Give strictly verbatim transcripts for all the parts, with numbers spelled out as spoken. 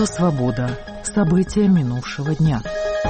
Радио «Свобода». События минувшего дня.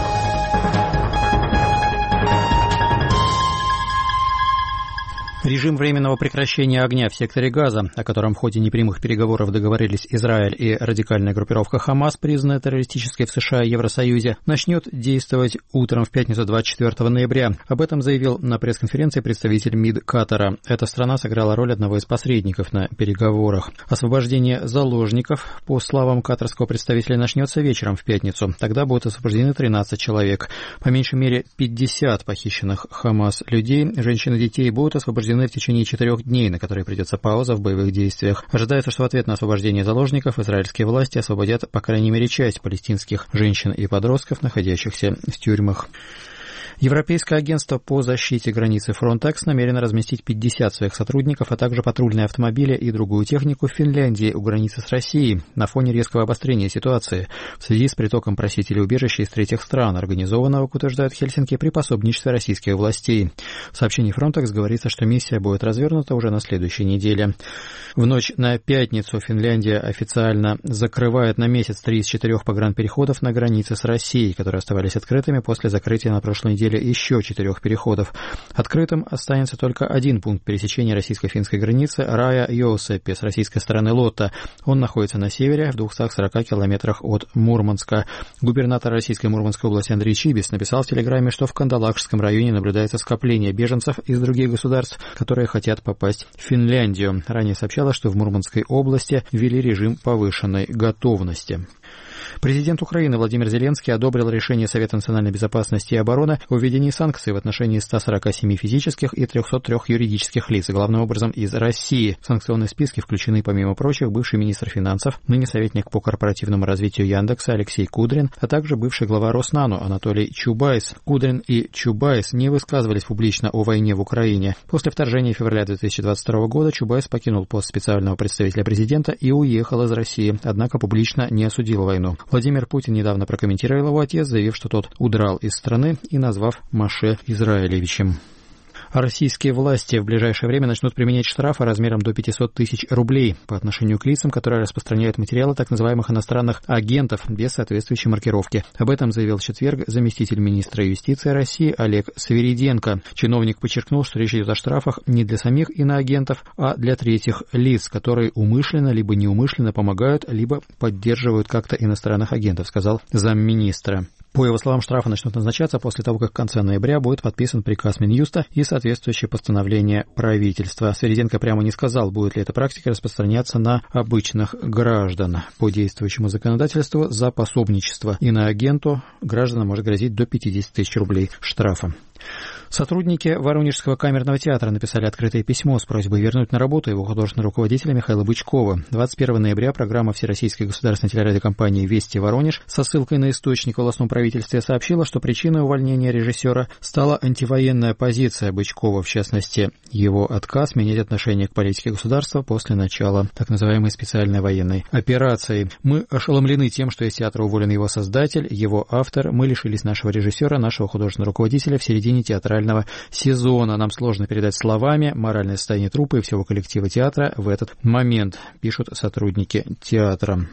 Режим временного прекращения огня в секторе Газа, о котором в ходе непрямых переговоров договорились Израиль и радикальная группировка Хамас, признанная террористической в США и Евросоюзе, начнет действовать утром в пятницу двадцать четвёртого ноября. Об этом заявил на пресс-конференции представитель МИД Катара. Эта страна сыграла роль одного из посредников на переговорах. Освобождение заложников, по словам катарского представителя, начнется вечером в пятницу. Тогда будут освобождены тринадцать человек. По меньшей мере пятьдесят похищенных Хамас людей, женщин и детей будут освобождены в течение четырех дней, на которые придется пауза в боевых действиях. Ожидается, что в ответ на освобождение заложников израильские власти освободят по крайней мере часть палестинских женщин и подростков, находящихся в тюрьмах. Европейское агентство по защите границы Frontex намерено разместить пятьдесят своих сотрудников, а также патрульные автомобили и другую технику в Финляндии у границы с Россией на фоне резкого обострения ситуации в связи с притоком просителей убежища из третьих стран, организованного, как утверждают Хельсинки, при пособничестве российских властей. В сообщении Frontex говорится, что миссия будет развернута уже на следующей неделе. В ночь на пятницу Финляндия официально закрывает на месяц три из четырех погранпереходов на границе с Россией, которые оставались открытыми после закрытия на прошлой неделе еще четырех переходов. Открытым останется только один пункт пересечения российско-финской границы Рая-Йоусеппи с российской стороны Лотта. Он находится на севере, в двухстах сорока километрах от Мурманска. Губернатор российской Мурманской области Андрей Чибис написал в Телеграме, что в Кандалакшском районе наблюдается скопление беженцев из других государств, которые хотят попасть в Финляндию. Ранее сообщалось, что в Мурманской области ввели режим повышенной готовности. Президент Украины Владимир Зеленский одобрил решение Совета национальной безопасности и обороны о введении санкций в отношении ста сорока семи физических и трёхсот трёх юридических лиц, главным образом из России. В санкционные списки включены, помимо прочих, бывший министр финансов, ныне советник по корпоративному развитию Яндекса Алексей Кудрин, а также бывший глава Роснану Анатолий Чубайс. Кудрин и Чубайс не высказывались публично о войне в Украине. После вторжения февраля две тысячи двадцать второго года Чубайс покинул пост специального представителя президента и уехал из России, однако публично не осудил войну. Владимир Путин недавно прокомментировал его отъезд, заявив, что тот удрал из страны и назвав Моше Израилевичем. Российские власти в ближайшее время начнут применять штрафы размером до пятисот тысяч рублей по отношению к лицам, которые распространяют материалы так называемых иностранных агентов без соответствующей маркировки. Об этом заявил в четверг заместитель министра юстиции России Олег Свириденко. Чиновник подчеркнул, что речь идет о штрафах не для самих иноагентов, а для третьих лиц, которые умышленно либо неумышленно помогают, либо поддерживают как-то иностранных агентов, сказал замминистра. По его словам, штрафы начнут назначаться после того, как в конце ноября будет подписан приказ Минюста и соответствующее постановление правительства. Свириденко прямо не сказал, будет ли эта практика распространяться на обычных граждан. По действующему законодательству за пособничество иноагенту гражданам может грозить до пятидесяти тысяч рублей штрафа. Сотрудники Воронежского камерного театра написали открытое письмо с просьбой вернуть на работу его художественного руководителя Михаила Бычкова. двадцать первого ноября программа Всероссийской государственной телерадиокомпании «Вести Воронеж» со ссылкой на источник в областном правительстве сообщила, что причиной увольнения режиссера стала антивоенная позиция Бычкова, в частности, его отказ менять отношение к политике государства после начала так называемой специальной военной операции. «Мы ошеломлены тем, что из театра уволен его создатель, его автор. Мы лишились нашего режиссера, нашего художественного руководителя в середине театрального сезона. Нам сложно передать словами моральное состояние труппы и всего коллектива театра в этот момент», пишут сотрудники театра.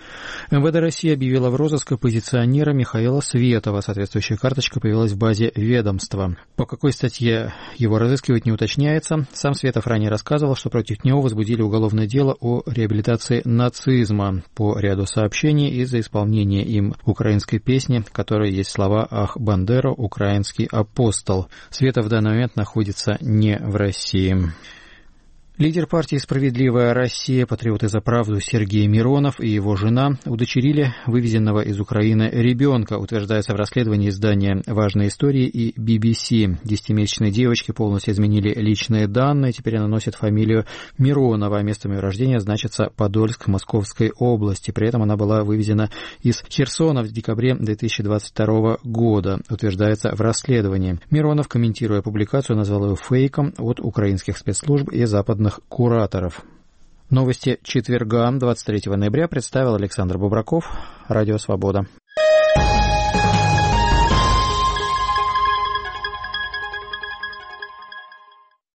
эм вэ дэ России объявила в розыск оппозиционера Михаила Светова. Соответствующая карточка появилась в базе ведомства. По какой статье его разыскивать не уточняется. Сам Светов ранее рассказывал, что против него возбудили уголовное дело о реабилитации нацизма по ряду сообщений из-за исполнения им украинской песни, в которой есть слова «Ах, Бандера, украинский апостол». Светов в данный момент находится не в России. Лидер партии «Справедливая Россия», патриоты за правду Сергей Миронов и его жена удочерили вывезенного из Украины ребенка, утверждается в расследовании издания «Важные истории» и би би си. Десятимесячной девочке полностью изменили личные данные, теперь она носит фамилию Миронова, а местом ее рождения значится Подольск Московской области. При этом она была вывезена из Херсона в декабре две тысячи двадцать второго года, утверждается в расследовании. Миронов, комментируя публикацию, назвал ее фейком от украинских спецслужб и западных кураторов. Новости четверга, двадцать третьего ноября, представил Александр Бубраков, Радио «Свобода».